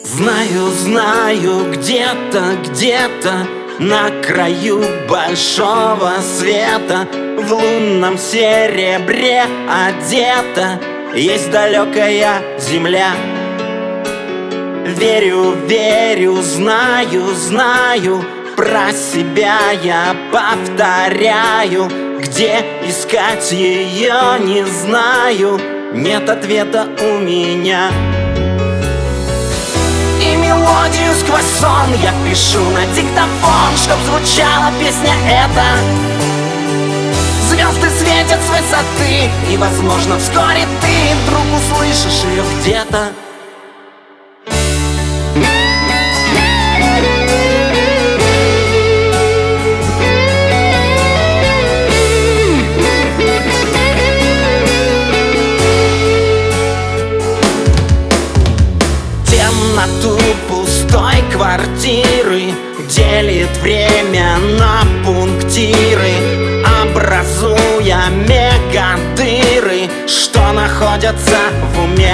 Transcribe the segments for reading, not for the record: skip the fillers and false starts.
Знаю, знаю, где-то на краю большого света, в лунном серебре одета, есть далекая земля. Верю, верю, знаю, про себя я повторяю. Где искать ее, не знаю, нет ответа у меня. И мелодию сквозь сон я пишу на диктофон, чтоб звучала песня эта. Звезды светят с высоты, и, возможно, вскоре ты вдруг услышишь ее где-то. Темноту пустой квартиры делит время на пунктиры, образуя мегадыры, что находятся в уме.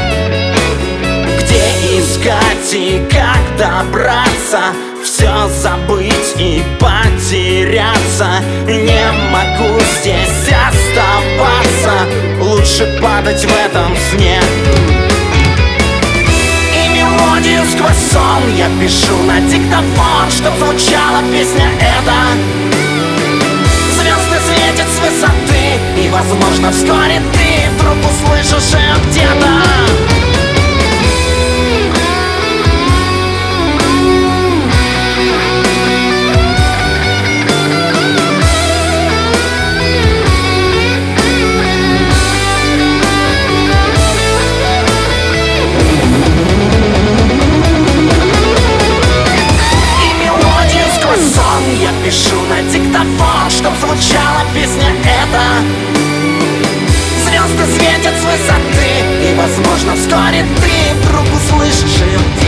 Где искать и как добраться, все забыть и потеряться. Не могу здесь оставаться, лучше падать в этом сне. Мелодию сквозь сон я пишу на диктофон, чтоб звучала песня эта. Звезды светят с высоты, и, возможно, вскоре ты вдруг услышишь ее где-то. Пишу на диктофон, чтоб звучала песня эта. Звезды светят с высоты, и, возможно, вскоре ты вдруг услышишь ее.